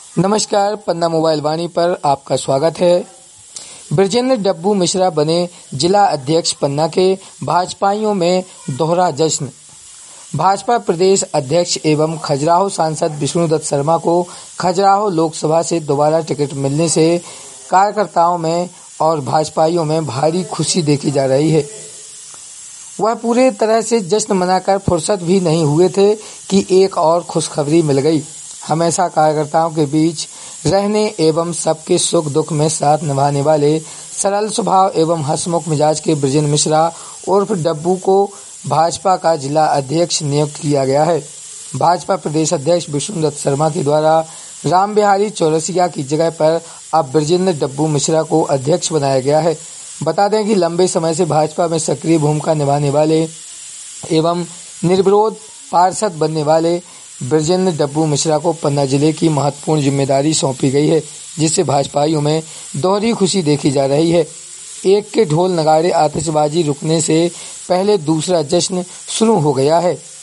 नमस्कार, पन्ना मोबाइल वाणी पर आपका स्वागत है। बृजेंद्र डब्बू मिश्रा बने जिला अध्यक्ष पन्ना के, भाजपाइयों में दोहरा जश्न। भाजपा प्रदेश अध्यक्ष एवं खजुराहो सांसद विष्णुदत्त शर्मा को खजुराहो लोकसभा से दोबारा टिकट मिलने से कार्यकर्ताओं में और भाजपाइयों में भारी खुशी देखी जा रही है। वह पूरे तरह से जश्न मनाकर फुर्सत भी नहीं हुए थे कि एक और खुशखबरी मिल गई। हमेशा कार्यकर्ताओं के बीच रहने एवं सबके सुख दुख में साथ निभाने वाले सरल स्वभाव एवं हंसमुख मिजाज के बृजेंद्र मिश्रा उर्फ डब्बू को भाजपा का जिला अध्यक्ष नियुक्त किया गया है। भाजपा प्रदेश अध्यक्ष विष्णुदत्त शर्मा के द्वारा रामबिहारी चौरसिया की जगह पर अब बृजेंद्र डब्बू मिश्रा को अध्यक्ष बनाया गया है। बता दें कि लंबे समय से भाजपा में सक्रिय भूमिका निभाने वाले एवं निर्विरोध पार्षद बनने वाले बृजेंद्र डब्बू मिश्रा को पन्ना जिले की महत्वपूर्ण जिम्मेदारी सौंपी गई है, जिससे भाजपाइयों में दोहरी खुशी देखी जा रही है। एक के ढोल नगाड़े आतिशबाजी रुकने से पहले दूसरा जश्न शुरू हो गया है।